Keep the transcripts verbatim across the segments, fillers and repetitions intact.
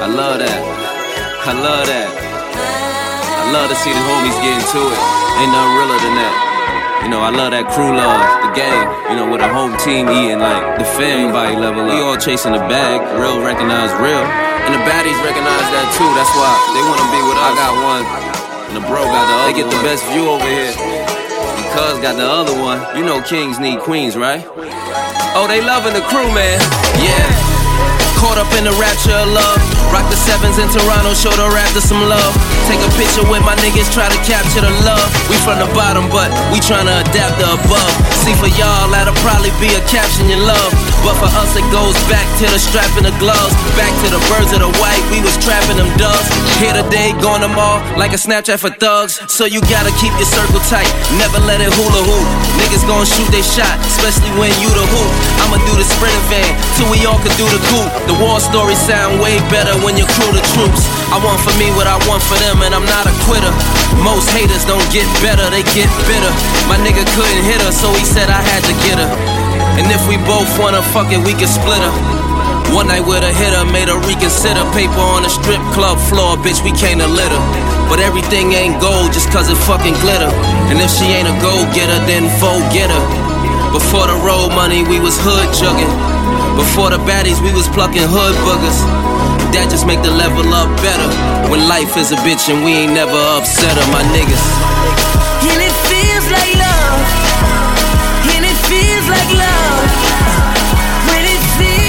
love that. I love that. I love to see the homies get into it. Ain't nothing realer than that. You know, I love that crew love, the game. You know, with a whole team eating, like, the family body level up. We all chasing the bag, real recognize real. And the baddies recognize that too, that's why they wanna be with us. I got one, and the bro got the other. They get the best view over here. Cuz got the other one. You know kings need queens, right? Oh, they loving the crew, man. Yeah. Caught up in the rapture of love. Rock the sevens in Toronto, show the Raptors some love. Take a picture with my niggas, try to capture the love. We from the bottom, but we tryna adapt the above. See, for y'all, that'll probably be a caption you love. But for us, it goes back to the strap and the gloves. Back to the birds of the white, we was trapping them doves. Here today, gone them all, like a Snapchat for thugs. So you gotta keep your circle tight, never let it hula hoop. Niggas gon' shoot they shot, especially when you the hoop. I'ma do the sprinter van, till we all can do the coupe. The war stories sound way better when you crew the troops. I want for me what I want for them, and I'm not a quitter. Most haters don't get better, they get bitter. My nigga couldn't hit her, so he said I had to get her. And if we both wanna fuck it, we can split her. One night with a hitter, made her reconsider. Paper on the strip club floor, bitch, we came to litter. But everything ain't gold just cause it fucking glitter. And if she ain't a go-getter, then forget her. Before the road money, we was hood jugging. Before the baddies, we was plucking hood boogers. That just make the level up better. When life is a bitch and we ain't never upset her, my niggas. And it feels like love. And it feels like love. When it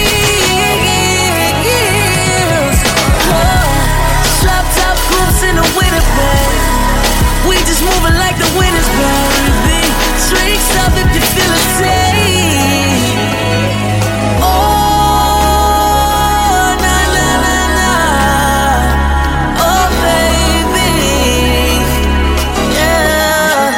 feels love. Drop top groups in the winter, babe. We just moving like the winners, baby. Drinks up if you feel the same. Oh, na na na na. Oh, baby. Yeah.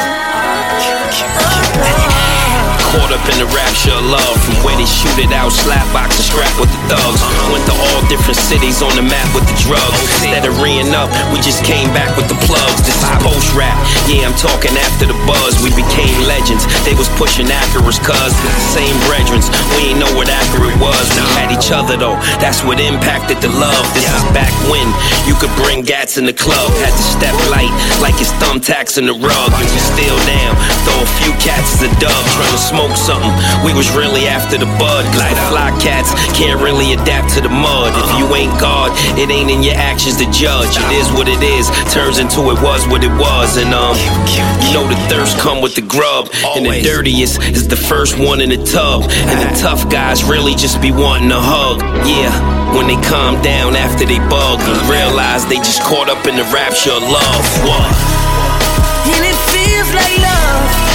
Caught up in the rapture of love. From where they shoot it out, slap box and scrap with the thugs. Went to all different cities on the map with the drugs. Instead of reeing up, we just came back with the plugs. This is post-rap, yeah, I'm talking after the buzz. We became legends, they was pushing Acura's cuz. With the same brethrens, we ain't know what Acura was. We had each other though, that's what impacted the love. This is back when you could bring gats in the club. Had to step light, like it's thumbtacks in the rug. And we still down, throw a few cats as a dub. Trying to smoke something, we was really after the bud. Like fly cats, can't really adapt to the mud. If you ain't God, it ain't in your actions to judge. It is what it is, turns into it was what it was. And um, you know the thirst come with the grub. And the dirtiest is the first one in the tub. And the tough guys really just be wanting a hug. Yeah, when they calm down after they bug and realize they just caught up in the rapture of love. What? And it feels like love.